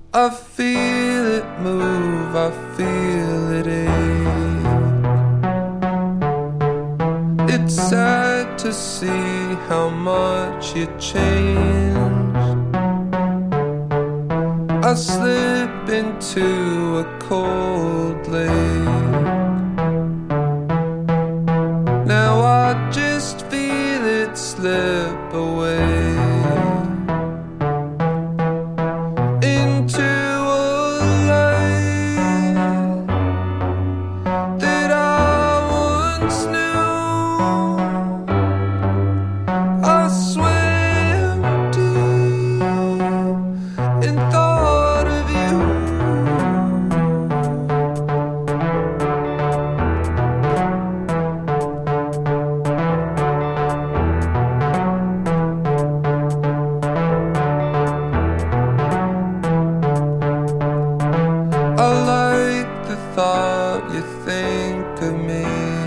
I feel it move, I feel it ache. It's sad to see how much you changed. I slip into a cold lake. Now I just feel it slip away into a light that I once knew. I swam deep and thought of you. I like the thought you think of me.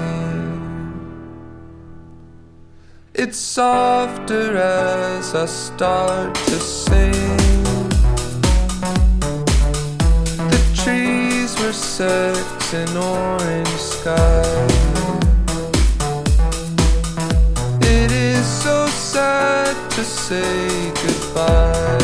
It's softer as I start to sing. The trees were set in orange sky. It is so sad to say goodbye.